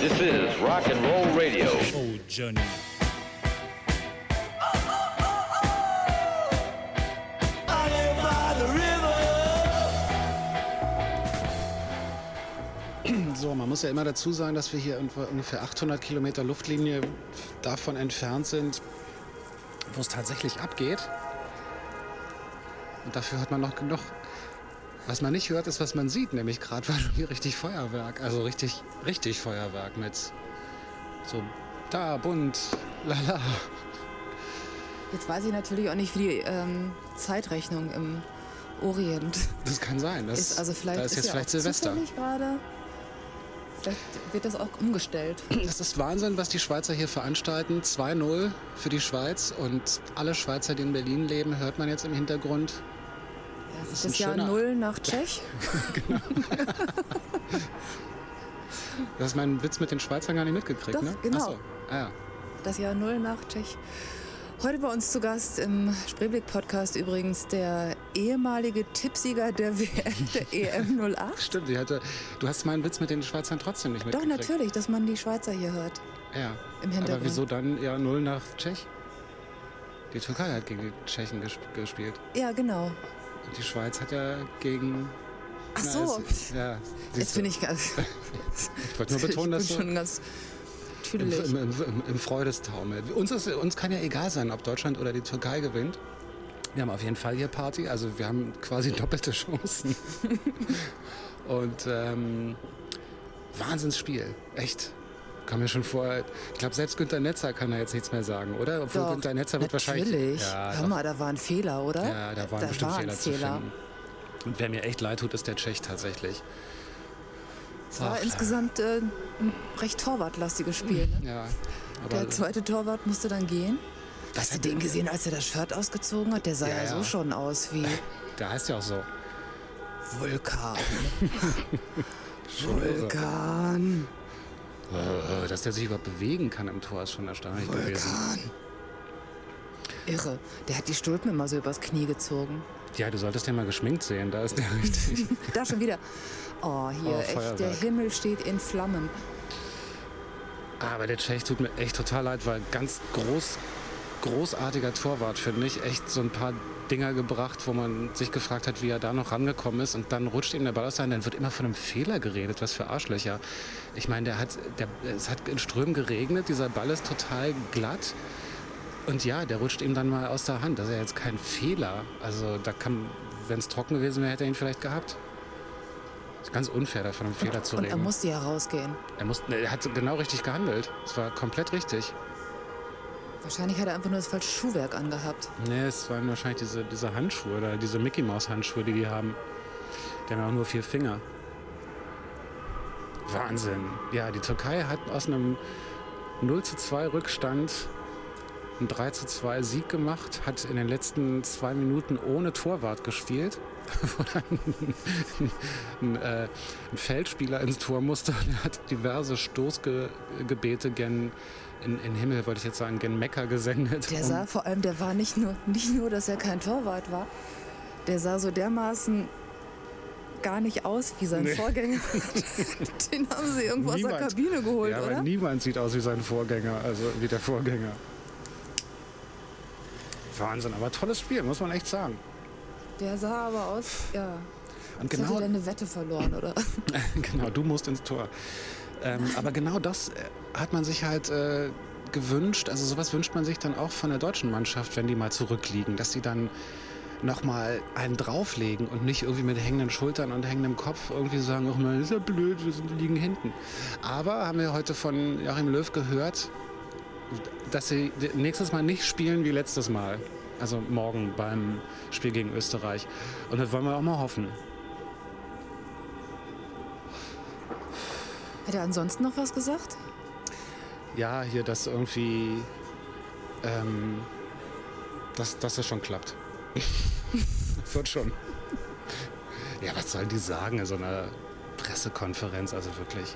This is Rock and Roll Radio. Oh, Journey. So, man muss ja immer dazu sagen, dass wir hier ungefähr 800 Kilometer Luftlinie davon entfernt sind, wo es tatsächlich abgeht. Und dafür hört man noch genug. Was man nicht hört, ist, was man sieht. Nämlich gerade war schon hier richtig Feuerwerk. Also richtig Feuerwerk mit so da, bunt, lala. Jetzt weiß ich natürlich auch nicht, wie die Zeitrechnung im Orient Das kann sein. Das ist. Also vielleicht da ist jetzt ja vielleicht auch Silvester. zufällig gerade. Vielleicht wird das auch umgestellt. Das ist Wahnsinn, was die Schweizer hier veranstalten. 2-0 für die Schweiz. Und alle Schweizer, die in Berlin leben, hört man jetzt im Hintergrund. Ja, Das ist das ein Jahr schöner- 0 nach Tschech. Du hast meinen Witz mit den Schweizern gar nicht mitgekriegt, Doch, ne? genau. Ach so. Ah, ja. Das Jahr 0 nach Tschech. Heute bei uns zu Gast im Spreeblick-Podcast übrigens der ehemalige Tippsieger der WM, der EM 08. Stimmt, du hast meinen Witz mit den Schweizern trotzdem nicht Doch, mitgekriegt. natürlich, dass man die Schweizer hier hört. Ja. Im Hintergrund. Aber wieso dann 0 nach Tschech? Die Türkei hat gegen die Tschechen gespielt. Ja, genau. Und die Schweiz hat ja gegen... Ach so. Ja, Jetzt bin ich ganz... Ich wollte nur betonen, dass ich bin schon ganz tüdelig. im Freudestaumel. Uns kann ja egal sein, ob Deutschland oder die Türkei gewinnt. Wir haben auf jeden Fall hier Party, also wir haben quasi doppelte Chancen. Und Wahnsinnsspiel, echt. Kam mir schon vor, ich glaube selbst Günter Netzer kann da jetzt nichts mehr sagen, oder? Obwohl Doch, Günter Netzer wird wahrscheinlich... natürlich. Ja, Hör mal, da war ein Fehler, oder? ja, da waren bestimmt Fehler zu finden. Und wer mir echt leid tut, ist der Tschech tatsächlich. Es war Ach, insgesamt ein recht torwartlastiges Spiel. Ne? Ja, aber Der zweite Torwart musste dann gehen. Das Hast du hat- den gesehen, als er das Shirt ausgezogen hat? Der sah ja Ja. so schon aus wie der heißt ja auch so. Vulkan. Vulkan. Dass der sich überhaupt bewegen kann im Tor, ist schon erstaunlich gewesen. Vulkan. Irre. Der hat die Stulpen immer so übers Knie gezogen. Ja, du solltest den mal geschminkt sehen, da ist der richtig. Da schon wieder. Oh, hier, Oh, echt, Feuerwerk. der Himmel steht in Flammen. Aber der Tschech tut mir echt total leid, weil ganz großartiger Torwart, finde ich. Echt so ein paar Dinger gebracht, wo man sich gefragt hat, wie er da noch rangekommen ist. Und dann rutscht ihm der Ball aus der Hand. Dann wird immer von einem Fehler geredet. Was für Arschlöcher. Ich meine, es hat in Strömen geregnet. Dieser Ball ist total glatt. Und ja, der rutscht ihm dann mal aus der Hand. Das ist ja jetzt kein Fehler. Also wenn es trocken gewesen wäre, hätte er ihn vielleicht gehabt. Ist ganz unfair, da von einem Fehler zu Und reden. er musste ja rausgehen. Er hat genau richtig gehandelt. Es war komplett Wahrscheinlich hat er einfach nur das falsche Schuhwerk angehabt. Nee, es waren wahrscheinlich diese Handschuhe oder diese Mickey Maus Handschuhe, die haben. Die haben ja auch nur 4 Finger. Wahnsinn. Ja, die Türkei hat aus einem 0:2 Rückstand einen 3:2 Sieg gemacht, hat in den letzten 2 Minuten ohne Torwart gespielt, wo dann ein Feldspieler ins Tor musste und hat diverse Stoßgebete gen in Himmel, wollte ich jetzt sagen, gen Mekka gesendet. Der sah vor allem, der war nicht nur, dass er kein Torwart war, der sah so dermaßen gar nicht aus wie sein Vorgänger. Den haben sie irgendwo aus der Kabine geholt, ja, oder? aber niemand sieht aus wie sein Vorgänger, also wie der Vorgänger. Wahnsinn, aber tolles Spiel, muss man echt sagen. Der sah aber aus, ja. Und Jetzt genau, hat er eine Wette verloren, oder? genau, du musst ins Tor. Aber genau das hat man sich halt gewünscht. Also sowas wünscht man sich dann auch von der deutschen Mannschaft, wenn die mal zurückliegen, dass die dann nochmal einen drauflegen und nicht irgendwie mit hängenden Schultern und hängendem Kopf irgendwie sagen, ach man, ist ja blöd, wir liegen hinten. Aber haben wir heute von Joachim Löw gehört, dass sie nächstes Mal nicht spielen wie letztes Mal. Also morgen beim Spiel gegen Österreich. Und das wollen wir auch mal hoffen. Hat er ansonsten noch was gesagt? Ja, hier, dass irgendwie, dass das schon klappt. Wird schon. Ja, was sollen die sagen in so einer Pressekonferenz, also wirklich.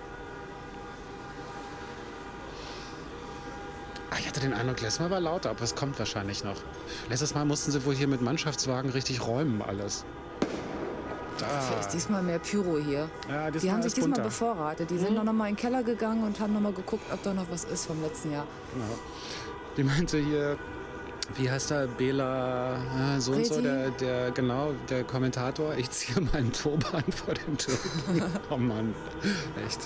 Ich hatte den Eindruck, letztes Mal war lauter, aber es kommt wahrscheinlich noch. Letztes Mal mussten sie wohl hier mit Mannschaftswagen richtig räumen alles. Dafür ist diesmal mehr Pyro hier. Ja, Die haben sich ist diesmal bunter. bevorratet. Die sind noch mal in den Keller gegangen und haben noch mal geguckt, ob da noch was ist vom letzten Jahr. Genau. Die meinte hier, wie heißt er, Bela, so und so, Reti? der Kommentator, ich ziehe meinen Turban vor den Türken. Oh Mann, echt.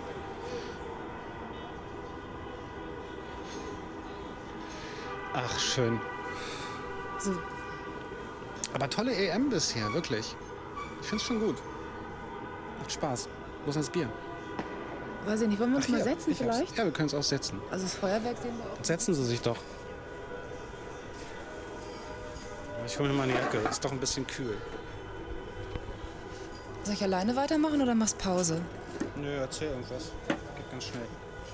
Ach, schön. So, Aber tolle EM bisher, wirklich. Ich find's schon gut. Macht Spaß. Wo ist das Bier? weiß ich nicht, wollen wir uns Ach, mal hier, setzen ich hab's. vielleicht? Ja, wir können es auch setzen. Also das Feuerwerk sehen wir auch. Setzen Sie sich doch. Ich hole mir mal eine Jacke. Ist doch ein bisschen kühl. Soll ich alleine weitermachen oder machst Pause? Nö, erzähl irgendwas. Geht ganz schnell.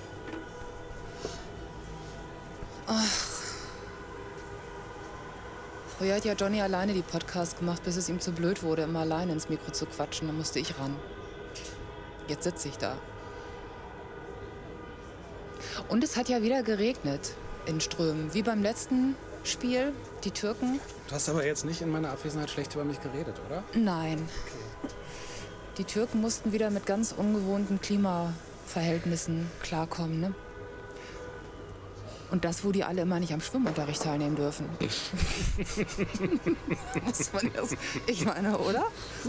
Früher hat ja Johnny alleine die Podcasts gemacht, bis es ihm zu blöd wurde, immer alleine ins Mikro zu quatschen. Dann musste ich ran. Jetzt sitze ich da. Und es hat ja wieder geregnet in Strömen. Wie beim letzten Spiel, die Türken. Du hast aber jetzt nicht in meiner Abwesenheit schlecht über mich geredet, oder? Nein. Die Türken mussten wieder mit ganz ungewohnten Klimaverhältnissen klarkommen, ne? Und das, wo die alle immer nicht am Schwimmunterricht teilnehmen dürfen. Muss man das, ich meine, oder?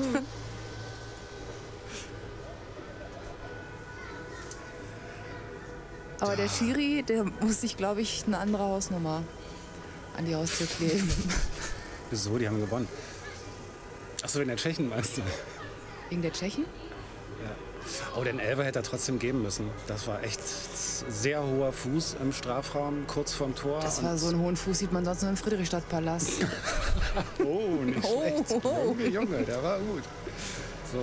Aber der Schiri, der muss sich, glaube ich, eine andere Hausnummer an die Haustür kleben. Wieso? Die haben gewonnen. Achso, in der Tschechen meinst du? Wegen der Tschechen? Oh, den Elfer hätte er trotzdem geben müssen. Das war echt sehr hoher Fuß im Strafraum, kurz vorm Tor. Das war so einen hohen Fuß, sieht man sonst nur im Friedrichstadtpalast. Oh, nicht schlecht. Junge, der war gut. So.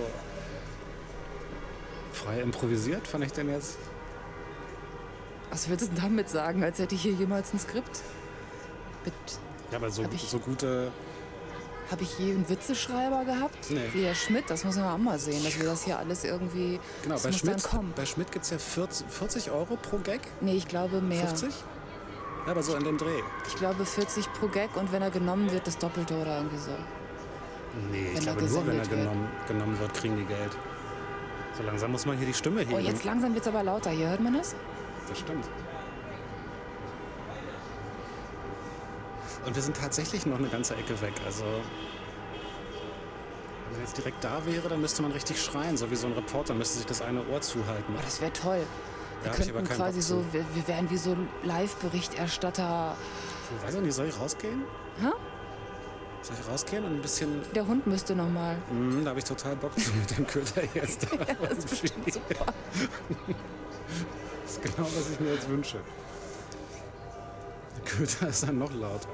Frei improvisiert, fand ich den jetzt. Was würdest du damit sagen, als hätte ich hier jemals ein Skript? Ja, aber so, Hab ich- so gute. Habe ich je einen Witzeschreiber gehabt? Nee. Wie der Schmidt, das muss man auch mal sehen, dass wir das hier alles irgendwie. Genau, das bei muss dann Schmidt, kommen. bei Schmidt gibt es ja 40 Euro pro Gag. Nee, ich glaube mehr. 50? Ja, aber so in dem Dreh. Ich glaube 40 pro Gag und wenn er genommen wird, das Doppelte oder irgendwie so. Nee, ich Wenn er glaube nur, wenn er gesendet genommen wird, kriegen die Geld. So langsam muss man hier die Stimme heben. Oh, jetzt langsam wird es aber lauter. Hier hört man das? Das stimmt. Und wir sind tatsächlich noch eine ganze Ecke weg. Also, wenn man jetzt direkt da wäre, dann müsste man richtig schreien. So wie so ein Reporter müsste sich das eine Ohr zuhalten. Oh, das wäre toll. Wir Da hab ich aber könnten keinen quasi Bock so, zu. wir wären wie so Live-Berichterstatter. Ich weiß auch nicht, soll ich rausgehen? Hä? Soll ich rausgehen und ein bisschen... Der Hund müsste noch mal. Da habe ich total Bock zu mit dem Köter jetzt. Das ist bestimmt super. Das ist genau, was ich mir jetzt wünsche. Der Köter ist dann noch lauter.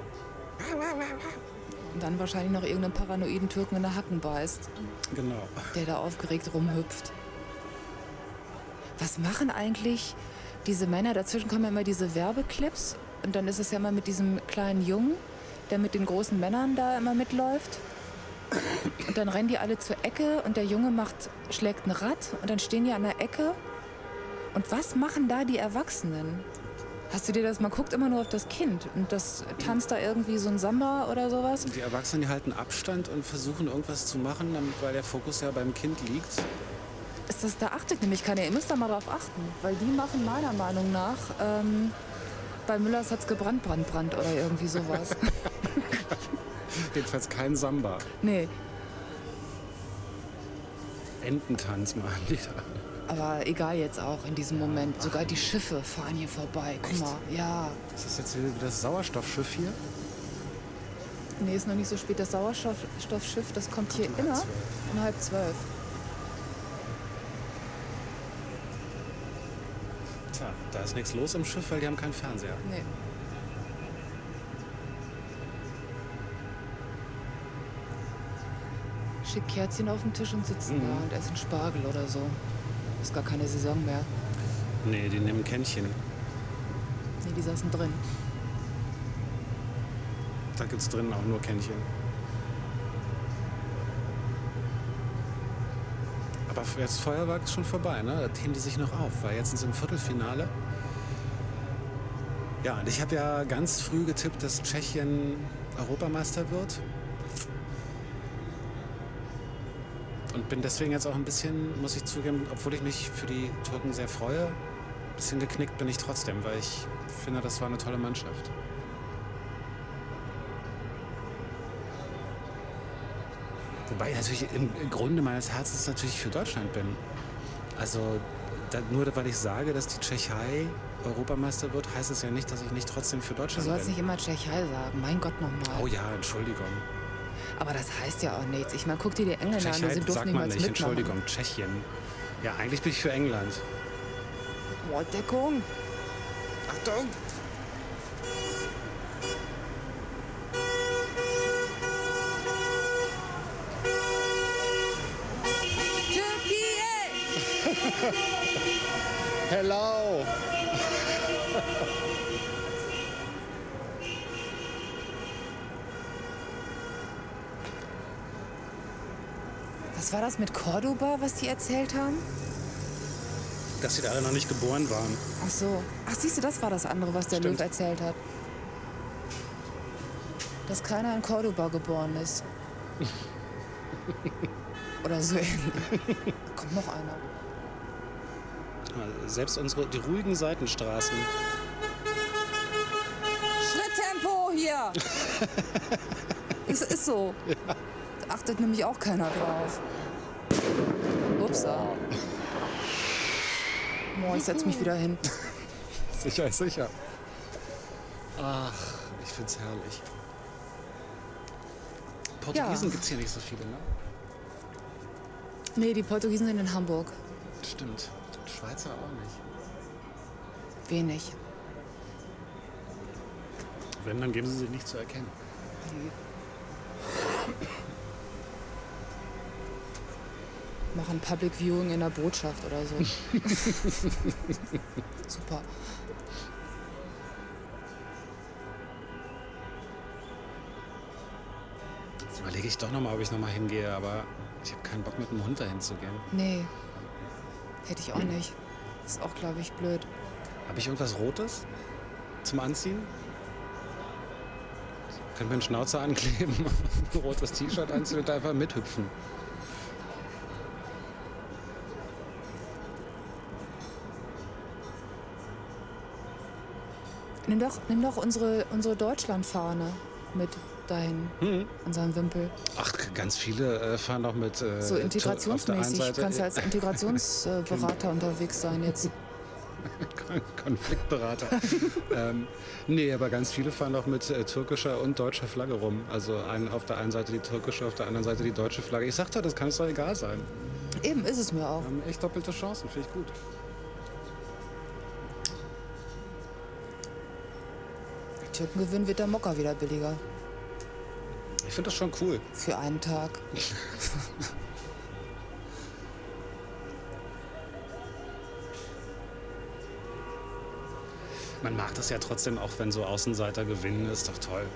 Und dann wahrscheinlich noch irgendeinen paranoiden Türken in der Hacken beißt, Genau. der da aufgeregt rumhüpft. Was machen eigentlich diese Männer? Dazwischen kommen ja immer diese Werbeclips. Und dann ist es ja immer mit diesem kleinen Jungen, der mit den großen Männern da immer mitläuft. Und dann rennen die alle zur Ecke und der Junge schlägt ein Rad und dann stehen die an der Ecke. Und was machen da die Erwachsenen? Hast du dir das, man guckt immer nur auf das Kind und das tanzt da irgendwie so ein Samba oder sowas. Die Erwachsenen die halten Abstand und versuchen irgendwas zu machen, weil der Fokus ja beim Kind liegt. Da achtet nämlich keiner, ihr müsst da mal drauf achten, weil die machen meiner Meinung nach, bei Müllers hat's gebrannt, oder irgendwie sowas. Jedenfalls kein Samba. Nee, Ententanz machen die da. aber egal jetzt auch in diesem Moment. Sogar die Schiffe fahren hier vorbei. Guck mal, ja. Ist das jetzt wieder das Sauerstoffschiff hier? Nee, ist noch nicht so spät. Das Sauerstoffschiff, das kommt hier um immer 11:30. um 11:30. Tja, da ist nichts los im Schiff, weil die haben keinen Fernseher. Nee. Schick Kerzchen auf den Tisch und sitzen da und essen Spargel oder so. Ist gar keine Saison mehr. Nee, die nehmen Kännchen. Nee, die saßen drin. Da gibt's drinnen auch nur Kännchen. Aber jetzt Feuerwerk ist schon vorbei, ne? Da themen die sich noch auf, weil jetzt sind sie im Viertelfinale. Ja, und ich habe ja ganz früh getippt, dass Tschechien Europameister wird. Und bin deswegen jetzt auch ein bisschen, muss ich zugeben, obwohl ich mich für die Türken sehr freue, ein bisschen geknickt bin ich trotzdem, weil ich finde, das war eine tolle Mannschaft. Wobei ich natürlich im Grunde meines Herzens natürlich für Deutschland bin. Also nur weil ich sage, dass die Tschechei Europameister wird, heißt es ja nicht, dass ich nicht trotzdem für Du Deutschland sollst bin. nicht immer Tschechei sagen. Mein Gott, nochmal. Oh ja, Entschuldigung. Aber das heißt ja auch nichts. Ich meine, guck dir die Engländer an, die Tschechei sind durften sagt man niemals nicht, mitmachen. Entschuldigung, Tschechien. Ja, eigentlich bin ich für England. Oh, Deckung. Achtung! Hello! Was war das mit Cordoba, was die erzählt haben? Dass sie da alle noch nicht geboren waren. Ach so. Ach, siehst du, das war das andere, was der Stimmt. Löw erzählt hat. Dass keiner in Cordoba geboren ist. Oder so ähnlich. Kommt noch einer. Selbst die ruhigen Seitenstraßen. Schritttempo hier! Es ist so. Da achtet nämlich auch keiner drauf. Upsa. Boah, ich setz mich wieder hin. Sicher, sicher. Ach, ich find's herrlich. Portugiesen gibt's hier nicht so viele, ne? Nee, die Portugiesen sind in Hamburg. Stimmt. Die Schweizer auch nicht. Wenig. Wenn, dann geben sie sich nicht zu erkennen. Machen Public Viewing in der Botschaft oder so. Super. Jetzt überlege ich doch nochmal, ob ich nochmal hingehe, aber ich habe keinen Bock, mit dem Hund dahin zu gehen. Nee, hätte ich auch nicht. Ist auch, glaube ich, blöd. Habe ich irgendwas Rotes zum Anziehen? Können wir einen Schnauzer ankleben, ein rotes T-Shirt anziehen und einfach mithüpfen. Nimm doch unsere Deutschlandfahne mit dahin, an seinem Wimpel. Ach, ganz viele fahren doch mit... So auf der einen integrationsmäßig. Seite, Kannst du als Integrationsberater unterwegs sein jetzt. Konfliktberater. Nee, aber ganz viele fahren auch mit türkischer und deutscher Flagge rum. Also auf der einen Seite die türkische, auf der anderen Seite die deutsche Flagge. Ich sag doch, das kann es doch egal sein. Eben, ist es mir auch. Wir haben echt doppelte Chancen, finde ich gut. Türken gewinnen, wird der Mokka wieder billiger. Ich finde das schon cool. Für einen Tag. Man mag das ja trotzdem, auch wenn so Außenseiter gewinnen, ist doch toll.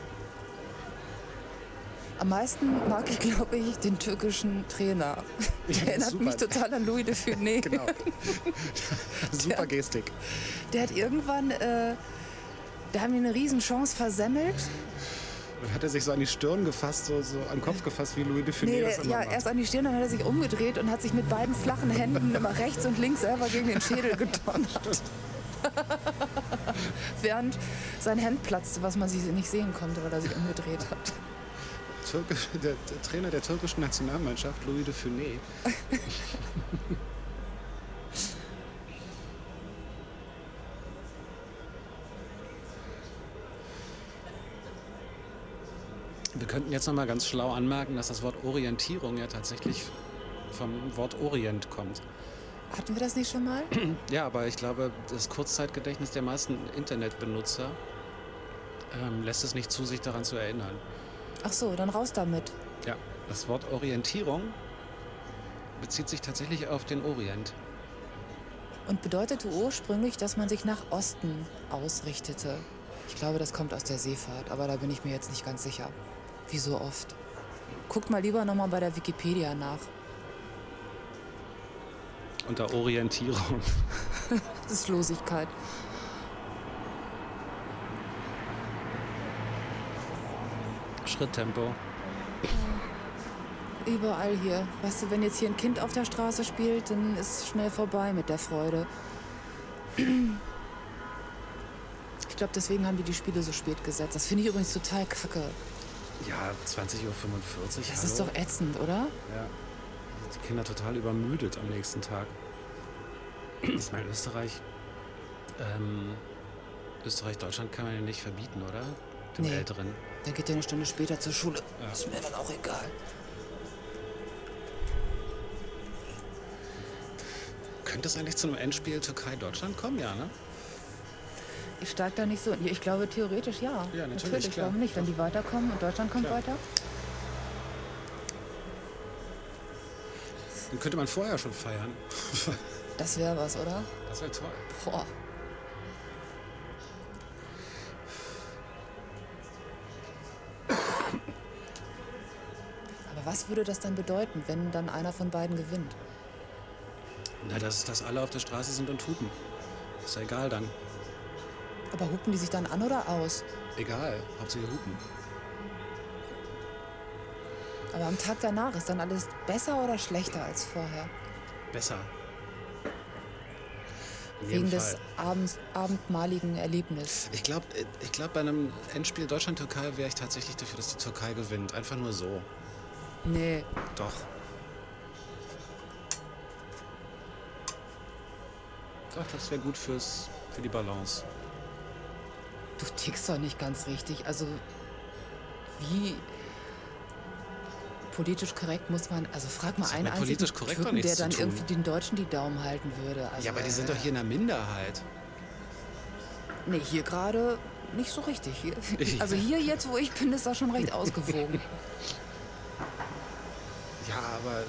Am meisten mag ich, glaube ich, den türkischen Trainer. Der erinnert super. mich total an Louis de Funès. Genau. Super Gestik. Der hat irgendwann, da haben die eine Riesenchance versemmelt. Dann hat er sich so an die Stirn gefasst, so an den Kopf gefasst, wie Louis de Funès das immer macht. Erst an die Stirn, dann hat er sich umgedreht und hat sich mit beiden flachen Händen immer rechts und links selber gegen den Schädel gedonnert. Während sein Hemd platzte, was man nicht sehen konnte, weil er sich umgedreht hat. Der Trainer der türkischen Nationalmannschaft, Louis de Funès. Wir könnten jetzt noch mal ganz schlau anmerken, dass das Wort Orientierung ja tatsächlich vom Wort Orient kommt. Hatten wir das nicht schon mal? Ja, aber ich glaube, das Kurzzeitgedächtnis der meisten Internetbenutzer lässt es nicht zu, sich daran zu erinnern. Ach so, dann raus damit. Ja, das Wort Orientierung bezieht sich tatsächlich auf den Orient. Und bedeutete ursprünglich, dass man sich nach Osten ausrichtete. Ich glaube, das kommt aus der Seefahrt, aber da bin ich mir jetzt nicht ganz sicher. Wie so oft. Guckt mal lieber nochmal bei der Wikipedia nach. Unter Orientierung. Sesslosigkeit. Schritttempo. Überall hier. Weißt du, wenn jetzt hier ein Kind auf der Straße spielt, dann ist schnell vorbei mit der Freude. Ich glaube, deswegen haben die Spiele so spät gesetzt. Das finde ich übrigens total kacke. Ja, 20:45 Uhr. Das ist doch ätzend, oder? Ja. Die Kinder total übermüdet am nächsten Tag. Ich meine, Österreich, Deutschland kann man ja nicht verbieten, oder? Den Nee. Älteren. Der geht ja eine Stunde später zur Schule. Ja. Ist mir dann auch egal. Könnte es eigentlich zu einem Endspiel Türkei-Deutschland kommen? Ja, ne? Ich steige da nicht so. Ich glaube theoretisch ja. Ja, natürlich, klar. Warum nicht? Wenn die weiterkommen und Deutschland kommt Klar. weiter. Den könnte man vorher schon feiern. Das wäre was, oder? Das wäre toll. Boah. Aber was würde das dann bedeuten, wenn dann einer von beiden gewinnt? Na, dass alle auf der Straße sind und hupen. Ist ja egal dann. Aber hupen die sich dann an oder aus? Egal, hauptsächlich hupen. Aber am Tag danach ist dann alles besser oder schlechter als vorher? Besser. In Wegen jedem des Fall. abendmaligen Erlebnisses. Ich glaube, bei einem Endspiel Deutschland-Türkei wäre ich tatsächlich dafür, dass die Türkei gewinnt. Einfach nur so. Nee. Doch. Doch, das wäre gut für die Balance. Du tickst doch nicht ganz richtig. Also, wie politisch korrekt muss man... Also, frag mal Das hat einen mit einzigen politisch korrekt doch Türken, nichts der dann zu tun. irgendwie den Deutschen die Daumen halten würde. Also, Ja, aber die sind doch hier in der Minderheit. Nee, hier gerade nicht so richtig. Hier, also hier jetzt, wo ich bin, ist das schon recht ausgewogen. Ja, aber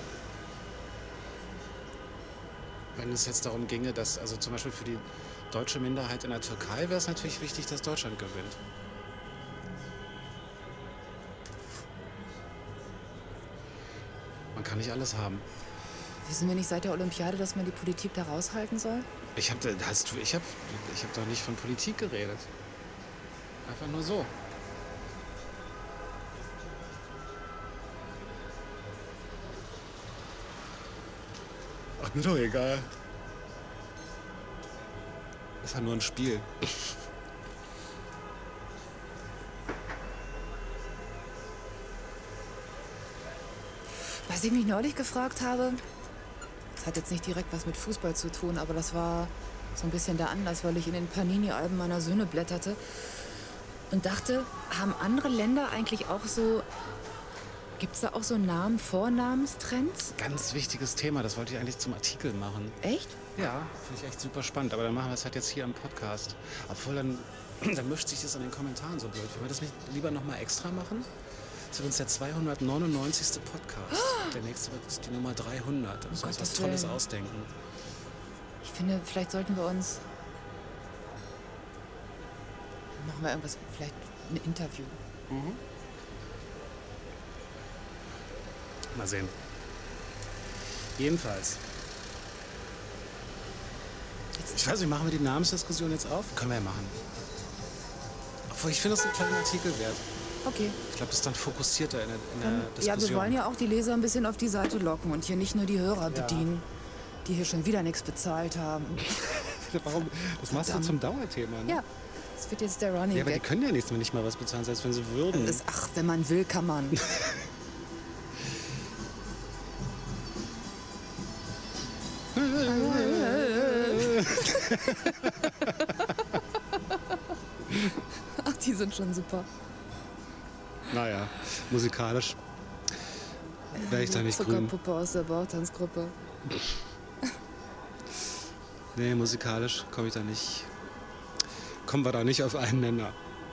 wenn es jetzt darum ginge, dass, also zum Beispiel für die deutsche Minderheit in der Türkei wäre es natürlich wichtig, dass Deutschland gewinnt. Man kann nicht alles haben. Wissen wir nicht seit der Olympiade, dass man die Politik da raushalten soll? Ich hab doch nicht von Politik geredet. Einfach nur so. Ach, mir doch egal. Ist ja nur ein Spiel. Was ich mich neulich gefragt habe, das hat jetzt nicht direkt was mit Fußball zu tun, aber das war so ein bisschen der Anlass, weil ich in den Panini-Alben meiner Söhne blätterte und dachte, haben andere Länder eigentlich auch so, gibt es da auch so Vornamenstrends? Ganz wichtiges Thema, das wollte ich eigentlich zum Artikel machen. Echt? Ja, finde ich echt super spannend, aber dann machen wir es halt jetzt hier im Podcast. Obwohl dann mischt sich das an den Kommentaren so blöd. Wollen wir das nicht lieber nochmal extra machen? Das ist übrigens der 299. Podcast. Der nächste wird die Nummer 300. Da müssen wir uns was Gottes Tolles Willen. ausdenken. Ich finde, vielleicht sollten wir uns, machen wir irgendwas, vielleicht ein Interview. Mal sehen. Jedenfalls. Ich weiß nicht, machen wir die Namensdiskussion jetzt auf? Können wir ja machen. Obwohl, ich finde das einen kleinen Artikel wert. Okay. Ich glaube, das ist dann fokussierter in der Diskussion. Ja, wir wollen ja auch die Leser ein bisschen auf die Seite locken und hier nicht nur die Hörer bedienen, die hier schon wieder nichts bezahlt haben. Warum? Das machst du Verdammt. zum Dauerthema, ne? Ja, das wird jetzt der Running Ja, aber die Gag. können ja nicht mal was bezahlen, selbst wenn sie würden. Ach, wenn man will, kann man. Ach, die sind schon super. Naja, musikalisch wäre ich da nicht grün. Zuckerpuppe aus der Bauchtanzgruppe. Nee, musikalisch komme ich da nicht. Kommen wir da nicht auf einen Nenner.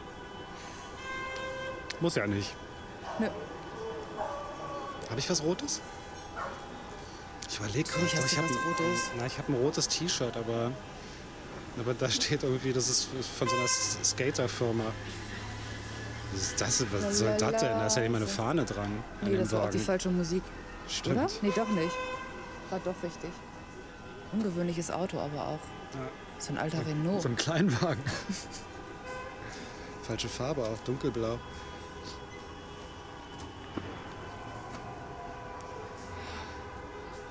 Muss ja nicht. Nö. Habe ich was Rotes? Ich überlege gerade. Natürlich hast Ich du habe was Rotes. ich hab ein rotes T-Shirt, aber da steht irgendwie, das ist von so einer Skaterfirma. Was soll das denn? Da ist ja nicht mal eine Fahne dran an Nee, dem das war auch die Wagen. falsche Musik. Stimmt. Oder? Nee, doch nicht. War doch richtig. Ungewöhnliches Auto aber auch. Ja. So ein alter Renault. So ein Kleinwagen. Falsche Farbe auch, dunkelblau.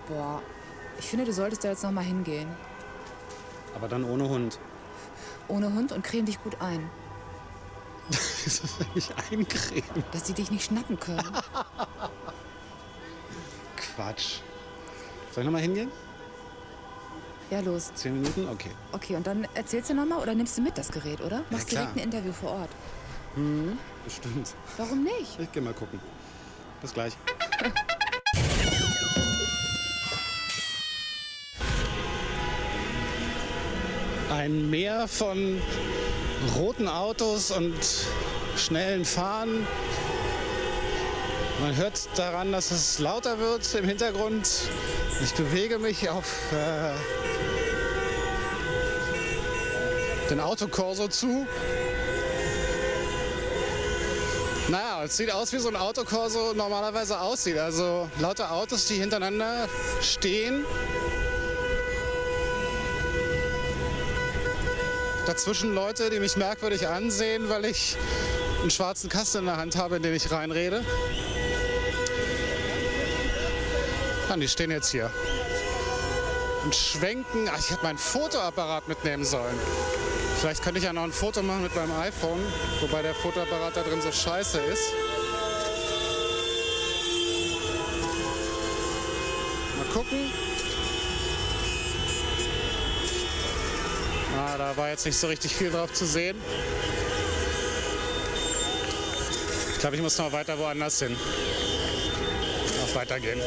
Boah, ich finde, du solltest da jetzt noch mal hingehen. Aber dann ohne Hund. Ohne Hund und creme dich gut ein. Wieso soll ich mich eincremen? Dass die dich nicht schnappen können. Quatsch. Soll ich noch mal hingehen? Ja, los. 10 Minuten? Okay. Okay, und dann erzählst du noch mal oder nimmst du mit das Gerät, oder? Machst klar. direkt ein Interview vor Ort. Bestimmt. Warum nicht? Ich geh mal gucken. Bis gleich. Ein Meer von roten Autos und schnellen Fahren. Man hört daran, dass es lauter wird im Hintergrund. Ich bewege mich auf den Autokorso zu. Naja, es sieht aus, wie so ein Autokorso normalerweise aussieht. Also lauter Autos, die hintereinander stehen. Dazwischen Leute, die mich merkwürdig ansehen, weil ich einen schwarzen Kasten in der Hand habe, in den ich reinrede. Ja, die stehen jetzt hier und schwenken. Ach, ich hätte meinen Fotoapparat mitnehmen sollen. Vielleicht könnte ich ja noch ein Foto machen mit meinem iPhone, wobei der Fotoapparat da drin so scheiße ist. Mal gucken. Da war jetzt nicht so richtig viel drauf zu sehen. Ich glaube, ich muss noch weiter woanders hin. Noch weitergehen.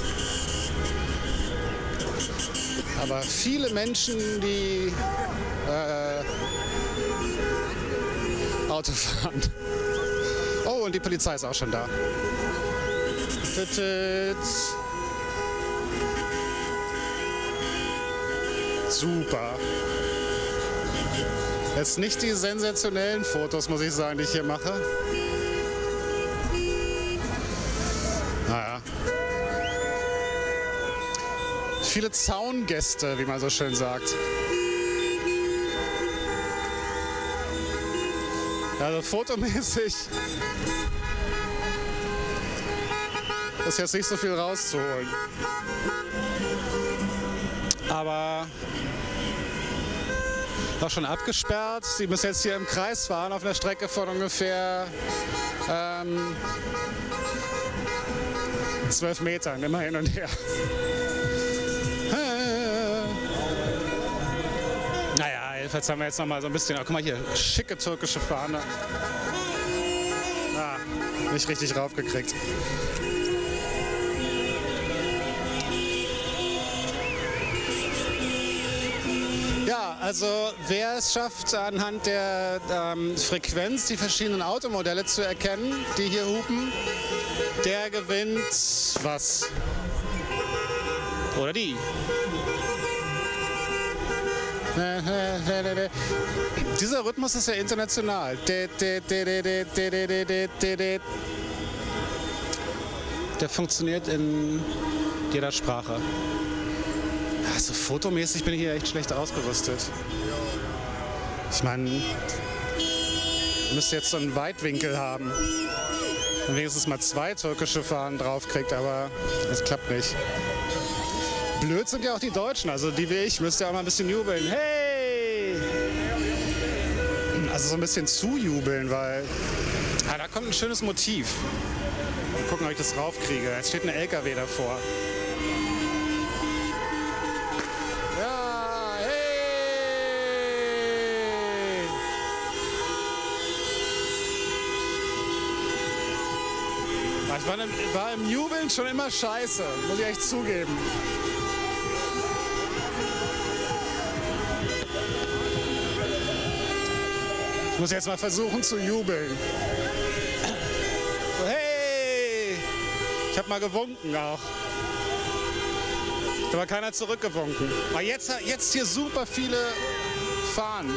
Aber viele Menschen, die Auto fahren. Oh, und die Polizei ist auch schon da. Super. Jetzt nicht die sensationellen Fotos, muss ich sagen, die ich hier mache. Naja. Viele Zaungäste, wie man so schön sagt. Also fotomäßig ist jetzt nicht so viel rauszuholen. Aber war schon abgesperrt. Sie müssen jetzt hier im Kreis fahren auf einer Strecke von ungefähr 12 Metern, immer hin und her. Naja, jedenfalls haben wir jetzt noch mal so ein bisschen, oh, guck mal hier, schicke türkische Fahne. Ah, nicht richtig raufgekriegt. Ja, also wer es schafft, anhand der Frequenz die verschiedenen Automodelle zu erkennen, die hier hupen, der gewinnt was? Oder die? Dieser Rhythmus ist ja international. Der funktioniert in jeder Sprache. Also fotomäßig bin ich hier echt schlecht ausgerüstet. Ich meine, ich müsste jetzt so einen Weitwinkel haben. Und wenigstens mal 2 türkische Fahnen draufkriegt, aber das klappt nicht. Blöd sind ja auch die Deutschen, also die wie ich, müsst ja auch mal ein bisschen jubeln. Hey! Also so ein bisschen zujubeln, weil da kommt ein schönes Motiv. Mal gucken, ob ich das raufkriege. Jetzt steht ein LKW davor. Ja, hey! Ich war im Jubeln schon immer scheiße, muss ich echt zugeben. Ich muss jetzt mal versuchen zu jubeln. So, hey! Ich habe mal gewunken auch. Da war keiner zurückgewunken. Aber jetzt hier super viele Fahnen.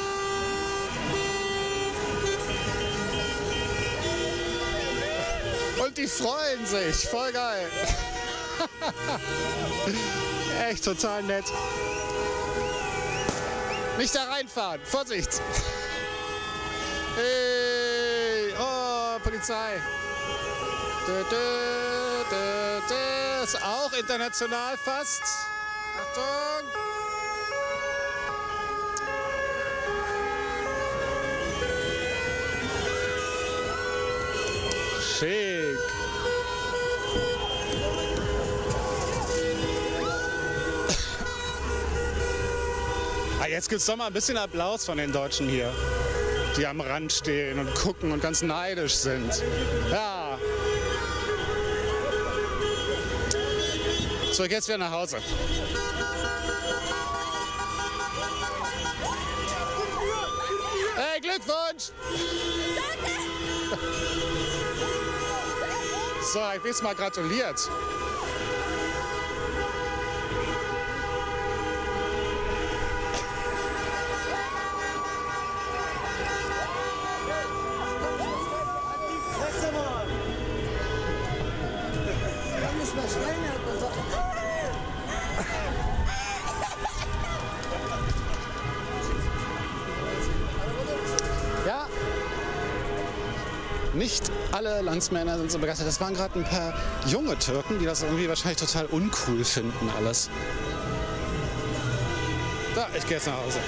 Und die freuen sich. Voll geil. Echt total nett. Nicht da reinfahren. Vorsicht. Hey. Oh, Polizei. das auch international fast. Achtung! Schick! Jetzt gibt's doch mal ein bisschen Applaus von den Deutschen hier, die am Rand stehen und gucken und ganz neidisch sind. Ja. So, jetzt wieder nach Hause. Hey, Glückwunsch! Danke! So, ich bin mal gratuliert. Ja, nicht alle Landsmänner sind so begeistert. Das waren gerade ein paar junge Türken, die das irgendwie wahrscheinlich total uncool finden alles. So, ich gehe jetzt nach Hause.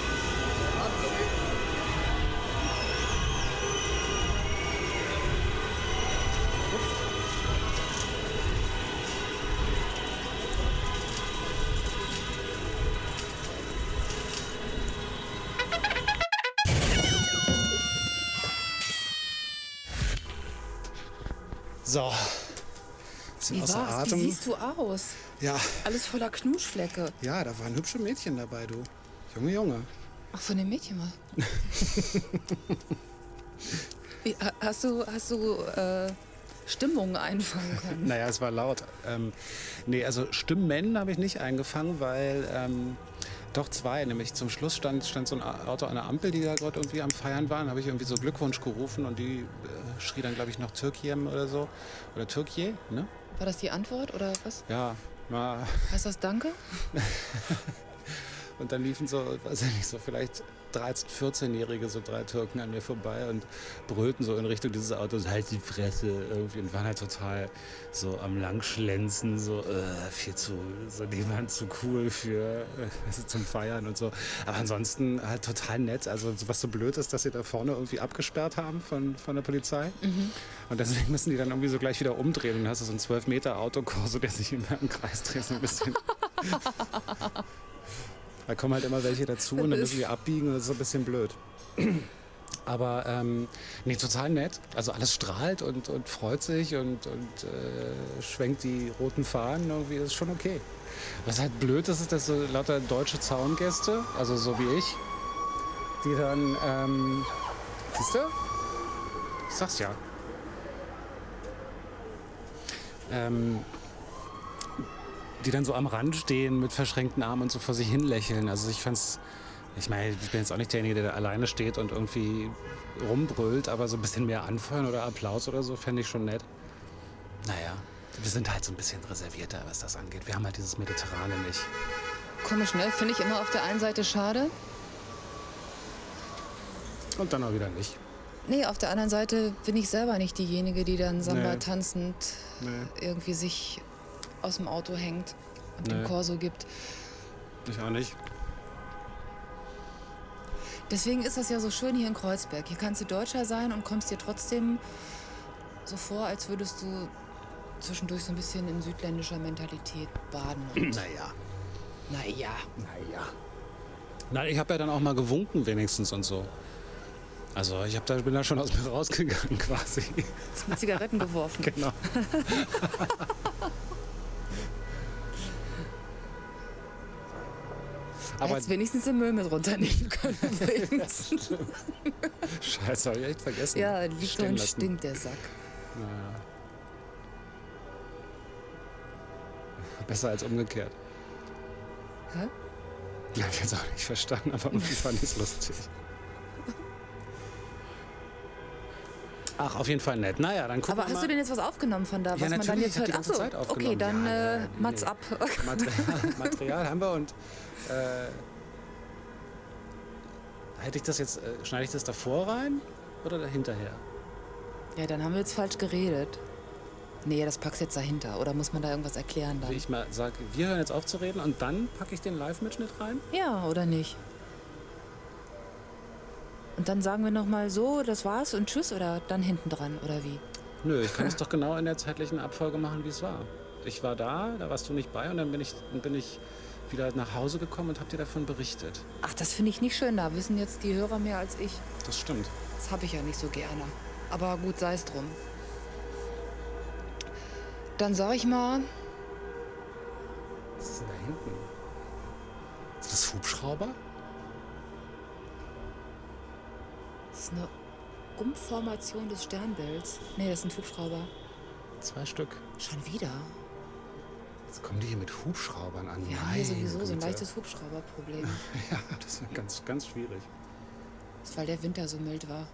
So, bisschen außer Atem. Wie siehst du aus? Ja. Alles voller Knutschflecke. Ja, da waren hübsche Mädchen dabei, du. Junge. Ach, von den Mädchen mal. Hast du Stimmungen einfangen können? Naja, es war laut. Nee, also Stimmen habe ich nicht eingefangen, weil doch zwei. Nämlich zum Schluss stand so ein Auto an der Ampel, die da gerade irgendwie am Feiern waren. Da habe ich irgendwie so Glückwunsch gerufen und die schrie dann, glaube ich, noch Türkiem oder so. Oder Türkje, ne? War das die Antwort oder was? Ja. Heißt das Danke? Und dann liefen so, weiß ich nicht, so vielleicht 13-, 14-Jährige, so 3 Türken an mir vorbei und brüllten so in Richtung dieses Autos, halt die Fresse irgendwie, und waren halt total so am Langschlänzen, so viel zu, so die waren zu cool für zum Feiern und so. Aber ansonsten halt total nett. Also was so blöd ist, dass sie da vorne irgendwie abgesperrt haben von der Polizei. Mhm. Und deswegen müssen die dann irgendwie so gleich wieder umdrehen. Und dann hast du so einen 12-Meter-Autokorso, der sich immer im Kreis dreht, so ein bisschen. Da kommen halt immer welche dazu und dann müssen wir abbiegen und das ist ein bisschen blöd. Aber nee, total nett. Also alles strahlt und freut sich und schwenkt die roten Fahnen. Irgendwie ist schon okay. Was halt blöd ist, dass so lauter deutsche Zaungäste, also so wie ich, die dann, siehst du? Ich sag's ja. Die dann so am Rand stehen mit verschränkten Armen und so vor sich hin lächeln. Also ich bin jetzt auch nicht derjenige, der da alleine steht und irgendwie rumbrüllt, aber so ein bisschen mehr Anfeuern oder Applaus oder so fände ich schon nett. Naja, wir sind halt so ein bisschen reservierter, was das angeht. Wir haben halt dieses Mediterrane nicht. Komisch, ne? Finde ich immer auf der einen Seite schade. Und dann auch wieder nicht. Nee, auf der anderen Seite bin ich selber nicht diejenige, die dann Samba tanzend irgendwie sich aus dem Auto hängt und dem Corso gibt. Ich auch nicht. Deswegen ist das ja so schön hier in Kreuzberg. Hier kannst du Deutscher sein und kommst dir trotzdem so vor, als würdest du zwischendurch so ein bisschen in südländischer Mentalität baden. Naja. Na, ich habe ja dann auch mal gewunken wenigstens und so. Also bin da schon aus mir rausgegangen quasi. Hast mit Zigaretten geworfen. Genau. Aber jetzt wenigstens den Müll mit runternehmen können. Scheiße, hab ich echt vergessen. Ja, liegt und stinkt der Sack. Naja. Besser als umgekehrt. Hä? Ja, ich hab's auch nicht verstanden, aber irgendwie fand ich es lustig. Ach, auf jeden Fall nett. Naja, dann gucken wir mal. Aber hast du denn jetzt was aufgenommen von da, was man dann jetzt hört? Ach so, Zeit aufgenommen. Okay, dann Mats ab. Material haben wir und hätte ich das jetzt, schneide ich das davor rein oder hinterher? Ja, dann haben wir jetzt falsch geredet. Nee, das packst jetzt dahinter. Oder muss man da irgendwas erklären Wie dann? ich mal sage, wir hören jetzt auf zu reden und dann packe ich den Live-Mitschnitt rein? Ja, oder nicht? Und dann sagen wir nochmal so, das war's und tschüss oder dann hinten dran oder wie? Nö, ich kann es doch genau in der zeitlichen Abfolge machen, wie es war. Ich war da warst du nicht bei und dann bin ich wieder nach Hause gekommen und hab dir davon berichtet. Ach, das finde ich nicht schön. Da wissen jetzt die Hörer mehr als ich. Das stimmt. Das habe ich ja nicht so gerne. Aber gut, sei es drum. Dann sag ich mal, Was ist denn da hinten? Ist das Hubschrauber? das ist eine Umformation des Sternbilds. Nee, das sind Hubschrauber. 2 Stück. Schon wieder? Jetzt kommen die hier mit Hubschraubern an. Wir haben hier sowieso so ein Güte. leichtes Hubschrauberproblem. Ja, das ist ganz, ganz schwierig. Das ist, weil der Winter so mild war.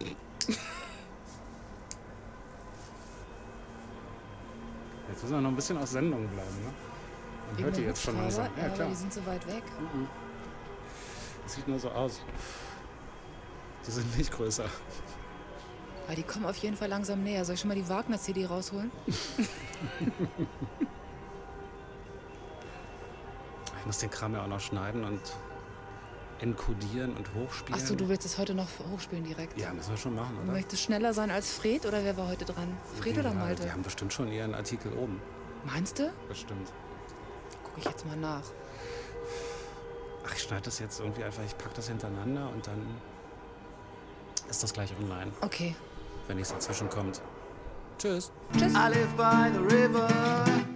Jetzt müssen wir noch ein bisschen auf Sendung bleiben, ne? Man Wegen hört die der jetzt schon Hubschrauber? langsam. Ja, aber klar. die sind so weit weg. Das sieht nur so aus. Die sind nicht größer. Aber die kommen auf jeden Fall langsam näher. Soll ich schon mal die Wagner-CD rausholen? Ich muss den Kram ja auch noch schneiden und enkodieren und hochspielen. Achso, du willst es heute noch hochspielen direkt? Ja, müssen wir schon machen, Du oder? möchtest schneller sein als Fred oder wer war heute dran? Fred oder Ja, Malte? die haben bestimmt schon ihren Artikel oben. Meinst du? Bestimmt. Gucke ich jetzt mal nach. Ach, ich schneide das jetzt irgendwie einfach, ich packe das hintereinander und dann ist das gleich online, Okay. wenn nichts dazwischen kommt. Tschüss. Tschüss. I live by the river.